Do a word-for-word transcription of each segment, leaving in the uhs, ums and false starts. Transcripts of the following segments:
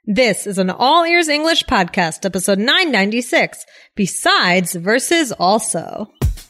This is an All Ears English podcast, episode nine ninety-six, Besides versus Also.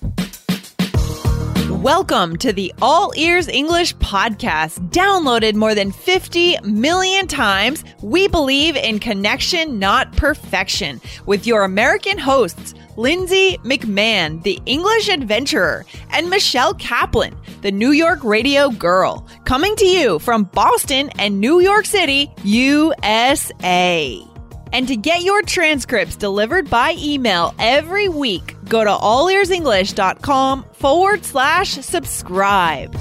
Welcome to the All Ears English podcast, downloaded more than fifty million times. We believe in connection, not perfection, with your American hosts, Lindsay McMahon, the English adventurer, and Michelle Kaplan, the New York radio girl, coming to you from Boston and New York City, U S A. And to get your transcripts delivered by email every week, go to allearsenglish.com forward slash subscribe.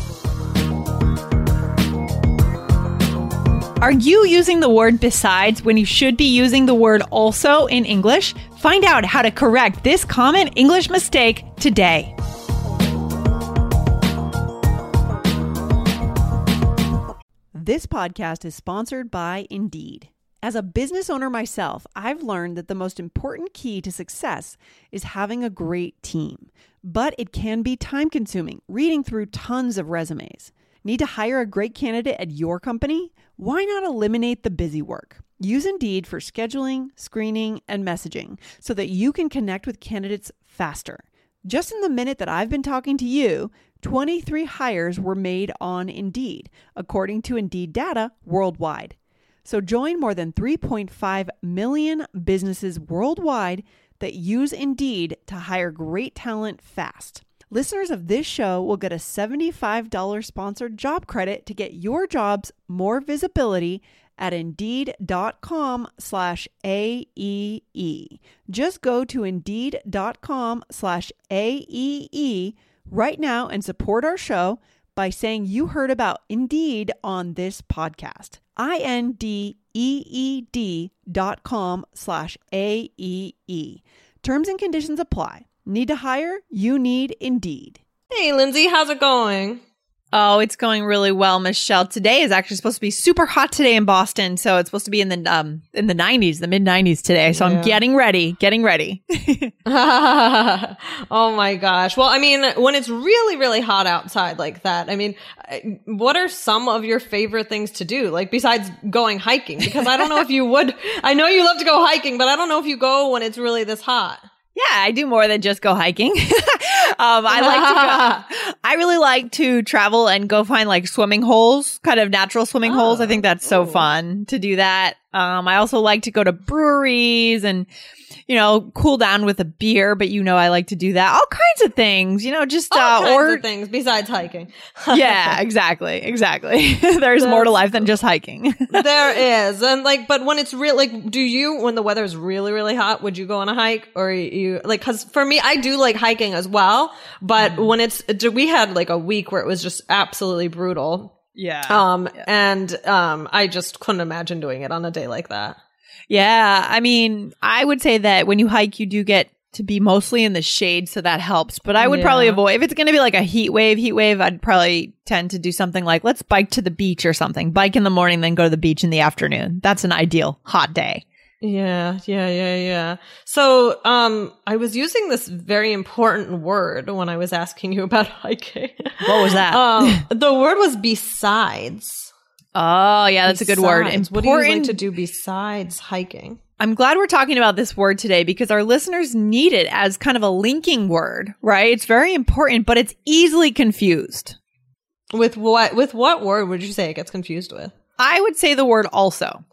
Are you using the word besides when you should be using the word also in English? Find out how to correct this common English mistake today. This podcast is sponsored by Indeed. As a business owner myself, I've learned that the most important key to success is having a great team. But it can be time-consuming, reading through tons of resumes. Need to hire a great candidate at your company? Why not eliminate the busy work? Use Indeed for scheduling, screening, and messaging so that you can connect with candidates faster. Just in the minute that I've been talking to you, twenty-three hires were made on Indeed, according to Indeed data worldwide. So join more than three point five million businesses worldwide that use Indeed to hire great talent fast. Listeners of this show will get a seventy-five dollars sponsored job credit to get your jobs more visibility at Indeed.com slash AEE. Just go to Indeed.com slash AEE right now and support our show by saying you heard about Indeed on this podcast. I-N-D-E-E-D dot com slash A-E-E. Terms and conditions apply. Need to hire? You need Indeed. Hey, Lindsay, how's it going? Oh, it's going really well, Michelle. Today is actually supposed to be super hot today in Boston, so it's supposed to be in the um in the nineties, the mid nineties today. So yeah. I'm getting ready, getting ready. Oh my gosh. Well, I mean, when it's really, really hot outside like that, I mean, what are some of your favorite things to do? Like besides going hiking? Because I don't know if you would. I know you love to go hiking, but I don't know if you go when it's really this hot. Yeah, I do more than just go hiking. um, I like to go, I really like to travel and go find like swimming holes, kind of natural swimming oh, holes. I think that's so ooh. fun to do that. Um, I also like to go to breweries and, you know, cool down with a beer, but you know, I like to do that. All kinds of things, you know, just, All uh, kinds or of things besides hiking. Yeah, exactly. Exactly. There's that's more to life than just hiking. There is. And like, but when it's real, like, do you, when the weather is really, really hot, would you go on a hike or you like, cause for me, I do like hiking as well, but mm. when it's, we had like a week where it was just absolutely brutal. Yeah. Um, yeah. and, um, I just couldn't imagine doing it on a day like that. Yeah. I mean, I would say that when you hike, you do get to be mostly in the shade. So that helps, but I would yeah. probably avoid, if it's going to be like a heat wave, heat wave, I'd probably tend to do something like, let's bike to the beach or something, bike in the morning, then go to the beach in the afternoon. That's an ideal hot day. Yeah, yeah, yeah, yeah. So, um, I was using this very important word when I was asking you about hiking. What was that? um, the word was besides. Oh, yeah, that's besides. a good word. Important. What do you like to do besides hiking? I'm glad we're talking about this word today because our listeners need it as kind of a linking word, right? It's very important, but it's easily confused. With what? With what word would you say it gets confused with? I would say the word also.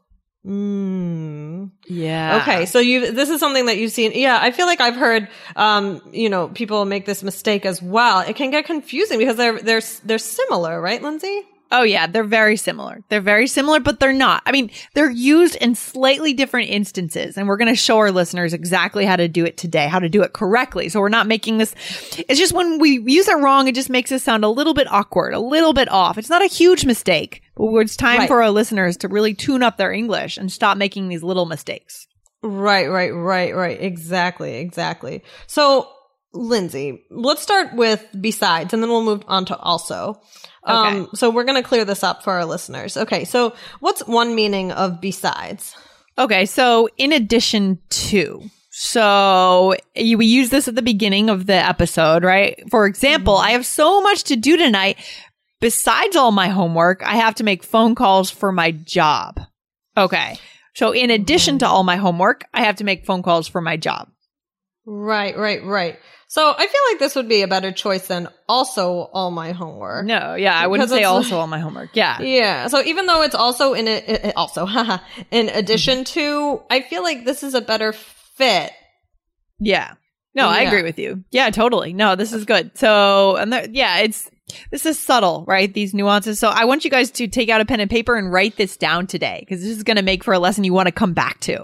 Mm. Yeah. Okay. So you, this is something that you've seen. Yeah. I feel like I've heard, um, you know, people make this mistake as well. It can get confusing because they're, they're, they're similar, right, Lindsay? Oh, yeah. They're very similar. They're very similar, but they're not. I mean, they're used in slightly different instances, and we're going to show our listeners exactly how to do it today, how to do it correctly. So we're not making this. It's just when we use it wrong, it just makes us sound a little bit awkward, a little bit off. It's not a huge mistake, but it's time right. for our listeners to really tune up their English and stop making these little mistakes. Right, right, right, right. Exactly, exactly. So, Lindsay, let's start with besides, and then we'll move on to also. Okay. Um, so we're going to clear this up for our listeners. Okay. So what's one meaning of besides? Okay. So in addition to, so you, we use this at the beginning of the episode, right? For example, mm-hmm. I have so much to do tonight. Besides all my homework, I have to make phone calls for my job. Okay. So in addition mm-hmm. to all my homework, I have to make phone calls for my job. Right, right, right. So I feel like this would be a better choice than also all my homework. No, yeah, I wouldn't say also all my homework. Yeah. Yeah. So even though it's also in it, it also, in addition to, I feel like this is a better fit. Yeah. No, yeah. I agree with you. Yeah, totally. No, this is good. So, and there, yeah, it's, this is subtle, right? These nuances. So I want you guys to take out a pen and paper and write this down today, because this is going to make for a lesson you want to come back to.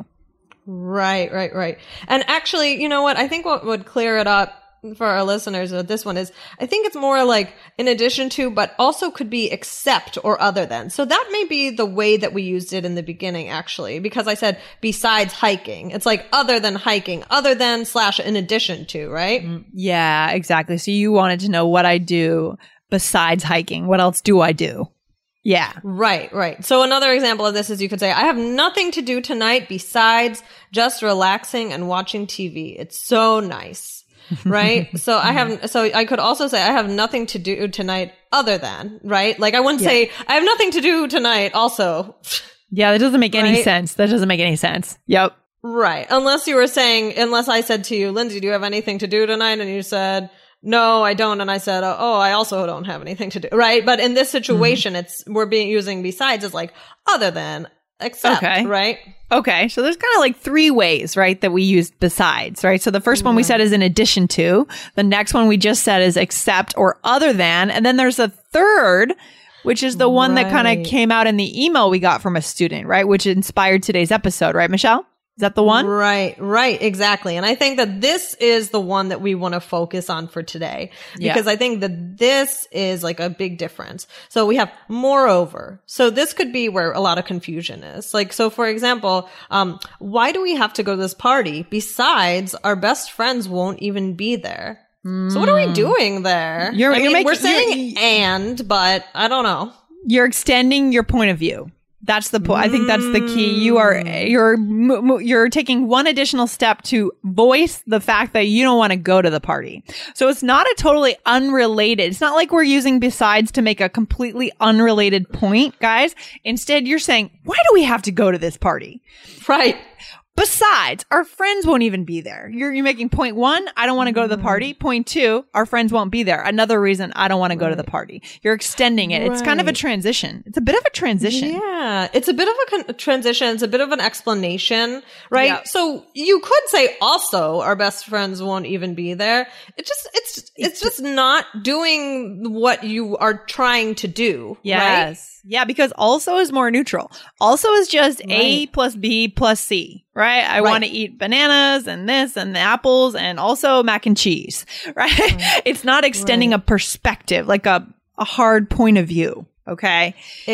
Right, right, right. And actually, you know what? I think what would clear it up for our listeners with this one is, I think it's more like in addition to, but also could be except or other than. So that may be the way that we used it in the beginning, actually, because I said besides hiking. It's like other than hiking, other than slash in addition to, right? Yeah, exactly. So you wanted to know what I do besides hiking. What else do I do? Yeah. Right, right. So another example of this is you could say, I have nothing to do tonight besides just relaxing and watching T V. It's so nice. Right? So I have, so I could also say I have nothing to do tonight other than, right? Like I wouldn't yeah. say I have nothing to do tonight also. Yeah, that doesn't make any right? sense. That doesn't make any sense. Yep. Right. Unless you were saying, unless I said to you, Lindsay, do you have anything to do tonight? And you said, no, I don't. And I said, oh, I also don't have anything to do. Right. But in this situation, mm-hmm. it's, we're being using besides as like other than, except, okay. right? Okay. So there's kind of like three ways, right, that we use besides, right? So the first one we said is in addition to. The next one we just said is except or other than. And then there's a third, which is the one right. that kind of came out in the email we got from a student, right? Which inspired today's episode, right, Michelle? Is that the one? Right, right, exactly. And I think that this is the one that we want to focus on for today, because yeah. I think that this is like a big difference. So we have moreover. So this could be where a lot of confusion is. Like, so for example, um, why do we have to go to this party? Besides, our best friends won't even be there. Mm. So what are we doing there? You're, I you're mean, making, we're saying and, but I don't know. You're extending your point of view. That's the point. I think that's the key. You are, you're, you're taking one additional step to voice the fact that you don't want to go to the party. So it's not a totally unrelated. It's not like we're using besides to make a completely unrelated point, guys. Instead, you're saying, why do we have to go to this party? Right. Besides, our friends won't even be there. You're, you're making point one, I don't want to go to the party. Point two, our friends won't be there. Another reason I don't want to go right. to the party. You're extending it. Right. It's kind of a transition. It's a bit of a transition. Yeah. It's a bit of a con- transition. It's a bit of an explanation, right? Yeah. So you could say also our best friends won't even be there. It just, it's, it's just not doing what you are trying to do. Yes. Right? Yeah, because also is more neutral. Also is just right. A plus B plus C, right? I right. want to eat bananas and this and the apples and also mac and cheese, right? right. It's not extending right. a perspective, like a, a hard point of view. Okay.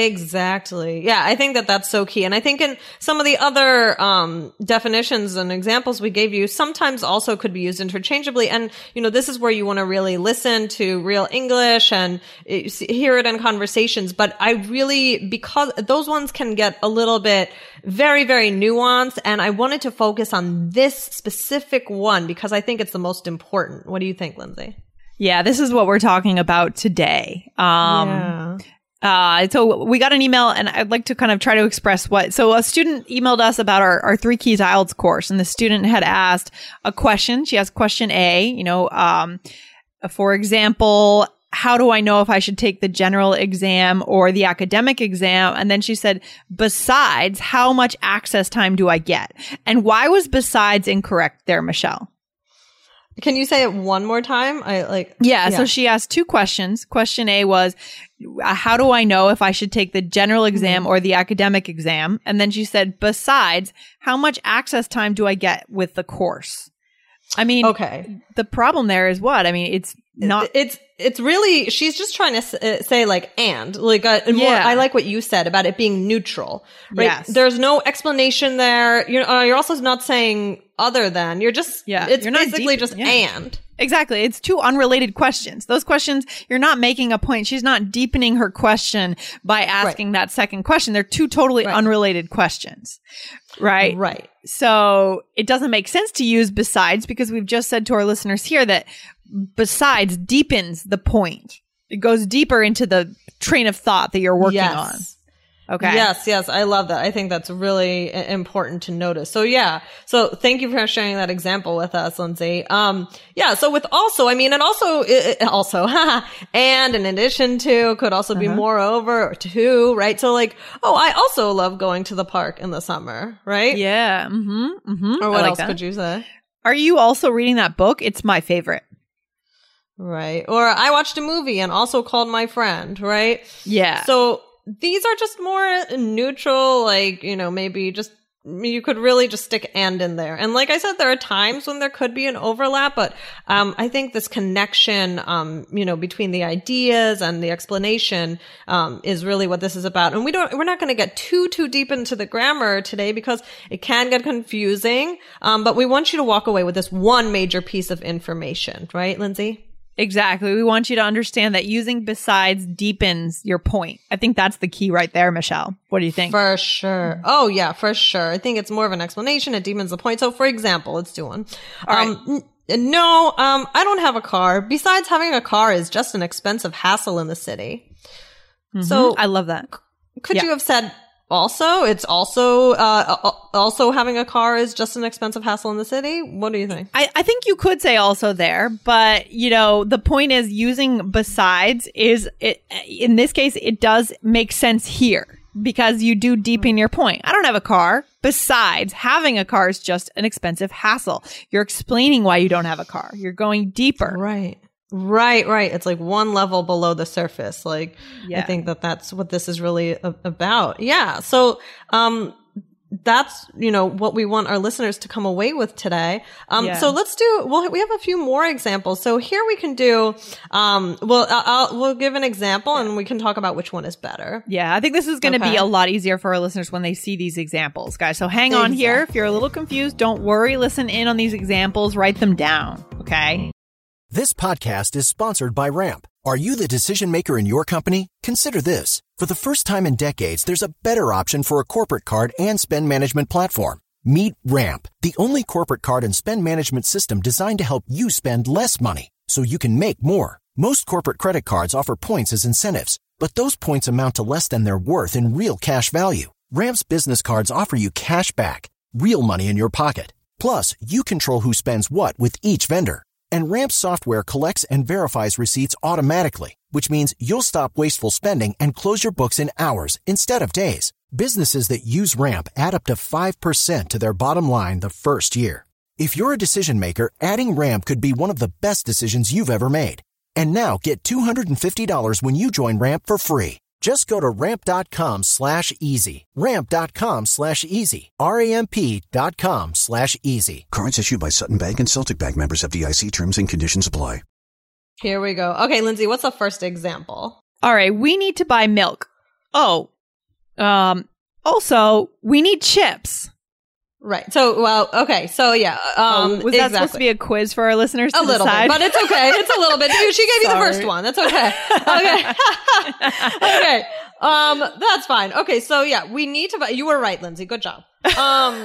Exactly. Yeah. I think that that's so key. And I think in some of the other, um, definitions and examples we gave you, sometimes also could be used interchangeably. And, you know, this is where you want to really listen to real English and it, hear it in conversations. But I really, because those ones can get a little bit very, very nuanced. And I wanted to focus on this specific one because I think it's the most important. What do you think, Lindsay? Yeah. This is what we're talking about today. Um, yeah. Uh, so we got an email and I'd like to kind of try to express what, so a student emailed us about our, our Three Keys I E L T S course, and the student had asked a question. She asked question A, you know, um, for example, how do I know if I should take the general exam or the academic exam? And then she said, besides, how much access time do I get? And why was besides incorrect there, Michelle? Can you say it one more time? I like. Yeah, yeah. So she asked two questions. Question A was, how do I know if I should take the general exam or the academic exam? And then she said, besides, how much access time do I get with the course? I mean, okay. The problem there is what? I mean, it's not. It's it's really, she's just trying to say like, and like, uh, yeah. more, I like what you said about it being neutral, right? Yes. There's no explanation there. You're, uh, you're also not saying other than, you're just, yeah. it's you're basically just yeah. and. Exactly. It's two unrelated questions. Those questions, you're not making a point. She's not deepening her question by asking right. that second question. They're two totally right. unrelated questions. Right? Right. So it doesn't make sense to use besides, because we've just said to our listeners here that besides deepens the point. It goes deeper into the train of thought that you're working yes. Okay. Yes, yes. I love that. I think that's really important to notice. So yeah. So thank you for sharing that example with us, Lindsay. Um, yeah. So with also, I mean, and also, it, also, and in addition to could also be uh-huh. moreover or to, right? So like, oh, I also love going to the park in the summer, right? Yeah. Mm-hmm. Mm-hmm. Or what like else that. could you say? Are you also reading that book? It's my favorite. Right. Or I watched a movie and also called my friend, right? Yeah. So these are just more neutral, like, you know, maybe just, you could really just stick and in there. And like I said, there are times when there could be an overlap, but um I think this connection, um, you know, between the ideas and the explanation um is really what this is about. And we don't, we're not going to get too, too deep into the grammar today because it can get confusing. Um, but we want you to walk away with this one major piece of information, right, Lindsay? Exactly. We want you to understand that using besides deepens your point. I think that's the key right there, Michelle. What do you think? For sure. Oh, yeah, for sure. I think it's more of an explanation. It deepens the point. So, for example, let's do one. All um, right. n- no, um, I don't have a car. Besides, having a car is just an expensive hassle in the city. Mm-hmm. So, I love that. Could yeah. you have said also, it's also, uh, also having a car is just an expensive hassle in the city? What do you think? I, I think you could say also there, but you know, the point is using besides is it, in this case, it does make sense here because you do deepen your point. I don't have a car. Besides, having a car is just an expensive hassle. You're explaining why you don't have a car. You're going deeper. Right. Right, right. It's like one level below the surface. Like, yeah. I think that that's what this is really a- about. Yeah. So, um, that's, you know, what we want our listeners to come away with today. Um, yeah. So let's do, well, we have a few more examples. So here we can do, um, well, I'll, we'll give an example and we can talk about which one is better. Yeah. I think this is going to okay. be a lot easier for our listeners when they see these examples, guys. So hang on exactly. here. If you're a little confused, don't worry. Listen in on these examples. Write them down. Okay. This podcast is sponsored by Ramp. Are you the decision maker in your company? Consider this. For the first time in decades, there's a better option for a corporate card and spend management platform. Meet Ramp, the only corporate card and spend management system designed to help you spend less money so you can make more. Most corporate credit cards offer points as incentives, but those points amount to less than their worth in real cash value. Ramp's business cards offer you cash back, real money in your pocket. Plus, you control who spends what with each vendor. And Ramp software collects and verifies receipts automatically, which means you'll stop wasteful spending and close your books in hours instead of days. Businesses that use Ramp add up to five percent to their bottom line the first year. If you're a decision maker, adding Ramp could be one of the best decisions you've ever made. And now get two hundred fifty dollars when you join Ramp for free. Just go to ramp.com slash easy. Ramp.com slash easy. R-A-M-P dot com slash easy. Cards issued by Sutton Bank and Celtic Bank, members, F D I C. Terms and conditions apply. Here we go. Okay, Lindsay, what's the first example? All right, we need to buy milk. Oh, um, also, we need chips. Right. So, well, okay. So, yeah. Um, oh, was that exactly. supposed to be a quiz for our listeners to A little decide? bit, but it's okay. It's a little bit. She gave you the first one. That's okay. Okay. Okay. Um, that's fine. Okay. So, yeah, we need to buy, you were right, Lindsay. Good job. Um,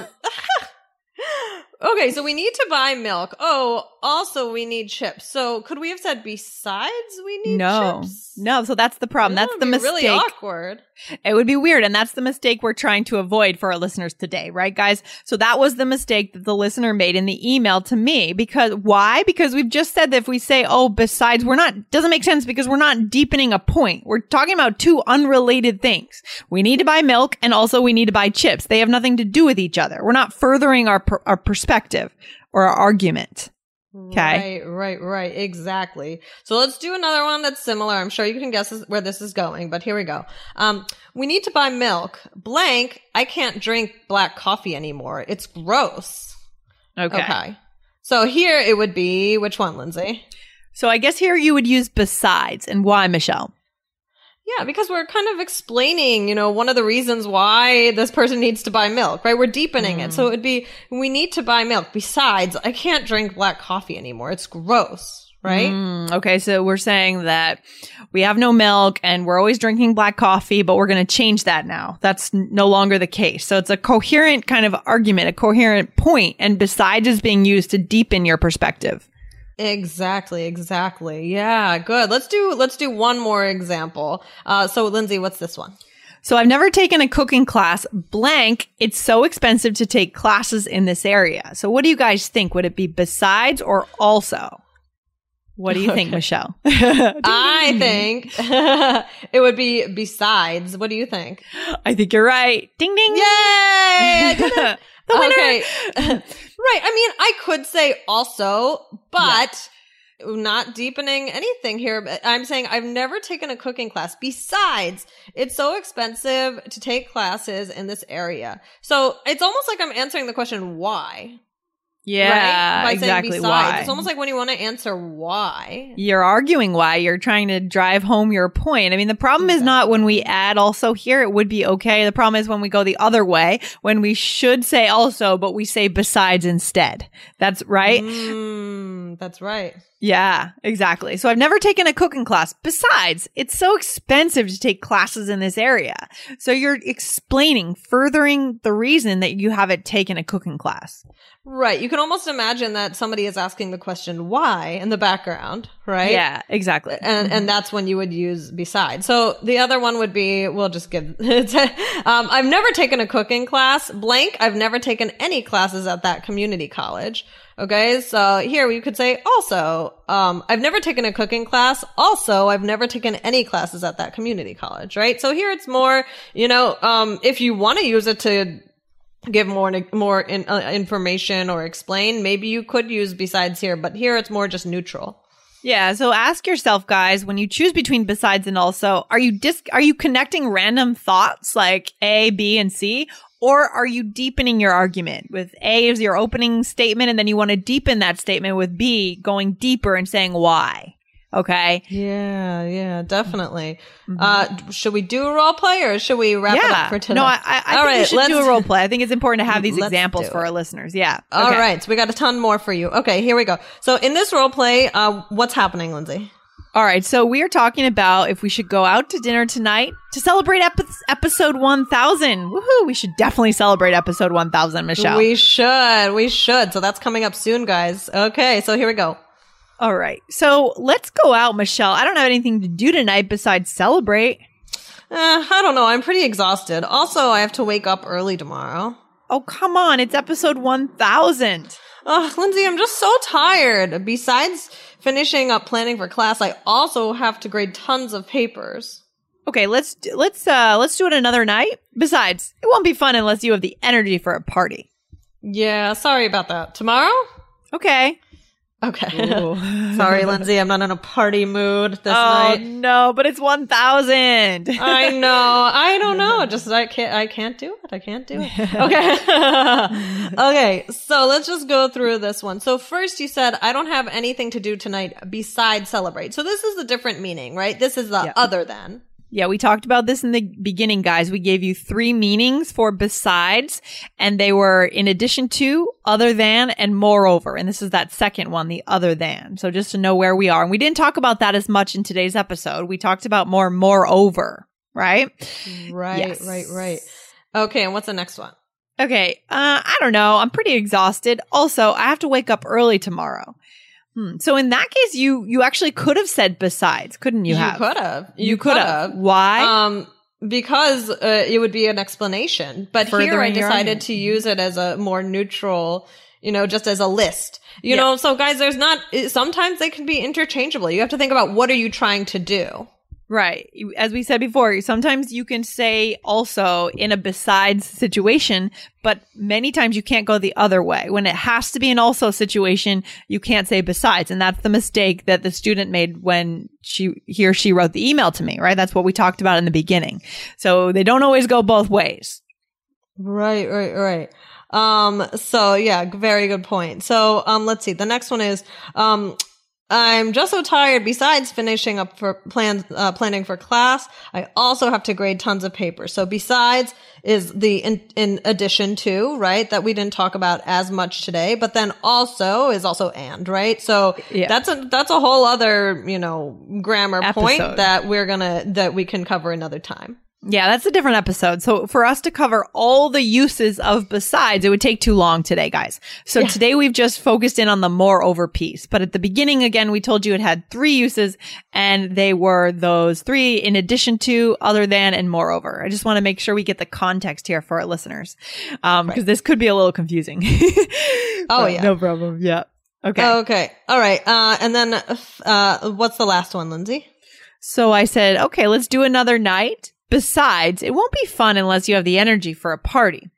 okay. So we need to buy milk. Oh, also we need chips. So could we have said besides we need no. chips? No. So that's the problem. That that's the would be mistake. Really awkward. It would be weird. And that's the mistake we're trying to avoid for our listeners today. Right, guys? So that was the mistake that the listener made in the email to me. Because why? Because we've just said that if we say, oh, besides, we're not, doesn't make sense because we're not deepening a point. We're talking about two unrelated things. We need to buy milk and also we need to buy chips. They have nothing to do with each other. We're not furthering our, per- our perspective or our argument. Okay. Right, right, right. Exactly. So let's do another one that's similar. I'm sure you can guess where this is going, but here we go. Um, we need to buy milk. Blank, I can't drink black coffee anymore. It's gross. Okay. Okay. So here it would be, which one, Lindsay? So I guess here you would use besides. And why, Michelle? Yeah, because we're kind of explaining, you know, one of the reasons why this person needs to buy milk, right? We're deepening mm. it. So it would be, we need to buy milk. Besides, I can't drink black coffee anymore. It's gross, right? Mm, okay, so we're saying that we have no milk and we're always drinking black coffee, but we're going to change that now. That's no longer the case. So it's a coherent kind of argument, a coherent point, and besides is being used to deepen your perspective. Exactly, exactly. Yeah, good. Let's do, let's do one more example. Uh, so Lindsay, what's this one? So I've never taken a cooking class. Blank, it's so expensive to take classes in this area. So what do you guys think? Would it be besides or also? What do you think, Okay. Michelle? I think it would be besides. What do you think? I think you're right. Ding, ding. Yay! I did it. The winner. Okay. Right. I mean, I could say also, but not deepening anything here. But I'm saying I've never taken a cooking class. Besides, it's so expensive to take classes in this area. So it's almost like I'm answering the question, why? Yeah, Right? By exactly saying besides. why. It's almost like when you want to answer why. You're arguing why. You're trying to drive home your point. I mean, the problem is not when we add also here, it would be okay. The problem is when we go the other way, when we should say also, but we say besides instead. That's right. Mm, that's right. Yeah, exactly. So I've never taken a cooking class. Besides, it's so expensive to take classes in this area. So you're explaining, furthering the reason that you haven't taken a cooking class. Right. You can almost imagine that somebody is asking the question why in the background, right? Yeah, exactly. And and that's when you would use besides. So the other one would be, we'll just give, um, I've never taken a cooking class. Blank, I've never taken any classes at that community college. Okay, so here you could say also, um, I've never taken a cooking class. Also, I've never taken any classes at that community college, right? So here it's more, you know, um, if you want to use it to give more more in, uh, information or explain, maybe you could use besides here, but here it's more just neutral. Yeah, so ask yourself, guys, when you choose between besides and also, are you dis- are you connecting random thoughts like A, B, and C? Or are you deepening your argument with A as your opening statement, and then you want to deepen that statement with B, going deeper and saying why? Okay. Yeah, yeah, definitely. Mm-hmm. Uh, should we do a role play or should we wrap yeah. it up for today? No, I, I, I All think right, we should let's do a role play. I think it's important to have these Let's examples do for it. our listeners. Yeah. All okay. right, so we got a ton more for you. Okay, here we go. So in this role play, uh, what's happening, Lindsay? All right, so we are talking about if we should go out to dinner tonight to celebrate epi- episode one thousand. Woohoo! We should definitely celebrate episode one thousand, Michelle. We should, we should. So that's coming up soon, guys. Okay, so here we go. All right, so let's go out, Michelle. I don't have anything to do tonight besides celebrate. Uh, I don't know. I'm pretty exhausted. Also, I have to wake up early tomorrow. Oh, come on. It's episode one thousand. Oh, Lindsay, I'm just so tired. Besides finishing up planning for class, I also have to grade tons of papers. Okay, let's do, let's uh let's do it another night. Besides, it won't be fun unless you have the energy for a party. Yeah, sorry about that. Tomorrow? Okay. Okay. Sorry, Lindsay, I'm not in a party mood this oh, night. no, but it's one thousand. I know. I don't know. Just I can't I can't do it. I can't do it. Okay. Okay, so let's just go through this one. So first you said I don't have anything to do tonight besides celebrate. So this is the different meaning, right? This is the Yeah. other than. Yeah, we talked about this in the beginning, guys. We gave you three meanings for besides, and they were in addition to, other than, and moreover. And this is that second one, the other than. So just to know where we are. And we didn't talk about that as much in today's episode. We talked about more moreover, right? Right, Yes. right, right. Okay, and what's the next one? Okay, uh, I don't know. I'm pretty exhausted. Also, I have to wake up early tomorrow. Hmm. So in that case, you you actually could have said besides, couldn't you, You have? could have. You, You could could have. have. Why? Um, because uh, it would be an explanation. But here I Furthering your decided argument. to use it as a more neutral, you know, just as a list. You Yeah. know, so guys, there's not, sometimes they can be interchangeable. You have to think about what are you trying to do? Right. You- As we said before, sometimes you can say also in a besides situation, but many times you can't go the other way. When it has to be an also situation, you can't say besides. And that's the mistake that the student made when she, he or she wrote the email to me, right? That's what we talked about in the beginning. So they don't always go both ways. Right, right, right. Um, so yeah, very good point. So, um, let's see. The next one is, um, I'm just so tired. Besides finishing up for plans, uh, planning for class, I also have to grade tons of papers. So besides is the in, in addition to, right? That we didn't talk about as much today, but then also is also and, right? So Yeah. that's a, that's a whole other, you know, grammar Episode. point that we're gonna, that we can cover another time. Yeah, that's a different episode. So for us to cover all the uses of besides, it would take too long today, guys. So yeah. Today we've just focused in on the moreover piece. But at the beginning, again, we told you it had three uses, and they were those three in addition to, other than, and moreover. I just want to make sure we get the context here for our listeners, um, because right. this could be a little confusing. Oh, yeah. No problem. Yeah. Okay. Okay. All right. Uh, and then uh, what's the last one, Lindsay? So I said, okay, let's do another night. Besides, it won't be fun unless you have the energy for a party.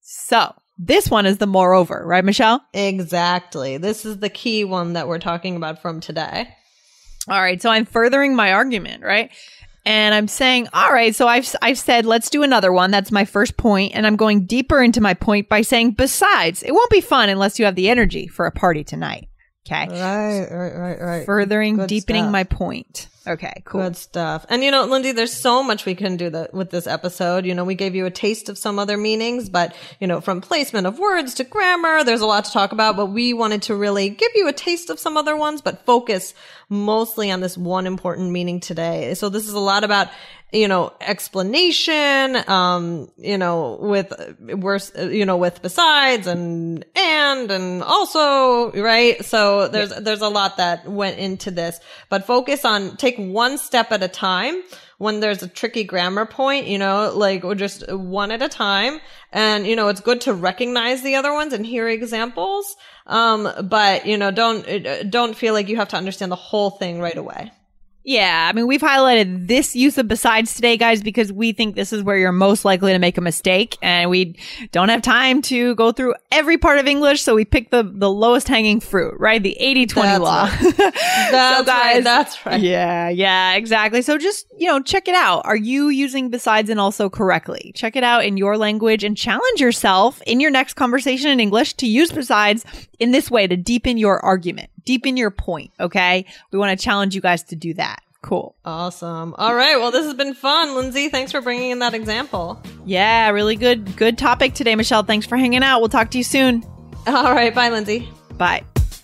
So this one is the moreover, right, Michelle? Exactly. This is the key one that we're talking about from today. All right. So I'm furthering my argument, right? And I'm saying, all right, so I've I've said, let's do another one. That's my first point. And I'm going deeper into my point by saying, besides, it won't be fun unless you have the energy for a party tonight. Okay. Right, right, right, right. Furthering, Good deepening stuff. my point. Okay, cool. Good stuff. And you know, Lindsay, there's so much we can do that with this episode. You know, we gave you a taste of some other meanings, but you know, from placement of words to grammar, there's a lot to talk about, but we wanted to really give you a taste of some other ones, but focus mostly on this one important meaning today. So this is a lot about, you know, explanation, um, you know, with, worse, you know, with besides and, and, and also, right? So there's, yeah. there's a lot that went into this, but focus on, take one step at a time. When there's a tricky grammar point, you know, like we're just one at a time. And, you know, it's good to recognize the other ones and hear examples. Um, but, you know, don't, don't feel like you have to understand the whole thing right away. Yeah, I mean, we've highlighted this use of besides today, guys, because we think this is where you're most likely to make a mistake, and we don't have time to go through every part of English, so we picked the, the lowest hanging fruit, right? The eighty twenty law. Right. That's so guys, right. That's right. Yeah, yeah, exactly. So just, you know, check it out. Are you using besides and also correctly? Check it out in your language and challenge yourself in your next conversation in English to use besides in this way to deepen your argument. Deepen your point, okay? We want to challenge you guys to do that. Cool. Awesome. All right. Well, this has been fun. Lindsay, thanks for bringing in that example. Yeah, really good, good topic today, Michelle. Thanks for hanging out. We'll talk to you soon. All right. Bye, Lindsay. Bye.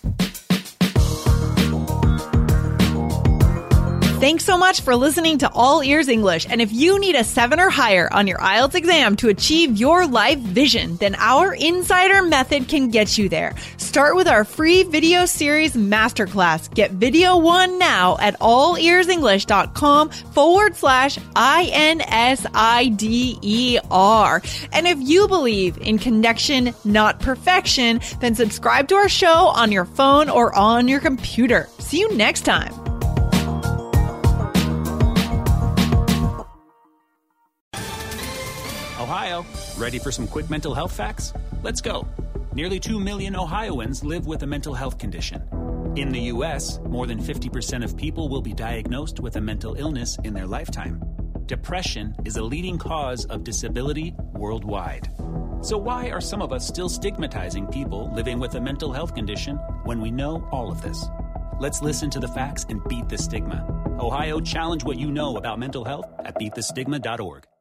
Thanks so much for listening to All Ears English. And if you need a seven or higher on your I E L T S exam to achieve your life vision, then our Insider Method can get you there. Start with our free video series masterclass. Get video one now at allearsenglish.com forward slash I N S I D E R. And if you believe in connection, not perfection, then subscribe to our show on your phone or on your computer. See you next time. Ohio, ready for some quick mental health facts? Let's go. Nearly two million Ohioans live with a mental health condition. In the U S, more than fifty percent of people will be diagnosed with a mental illness in their lifetime. Depression is a leading cause of disability worldwide. So why are some of us still stigmatizing people living with a mental health condition when we know all of this? Let's listen to the facts and beat the stigma. Ohio, challenge what you know about mental health at beat the stigma dot org.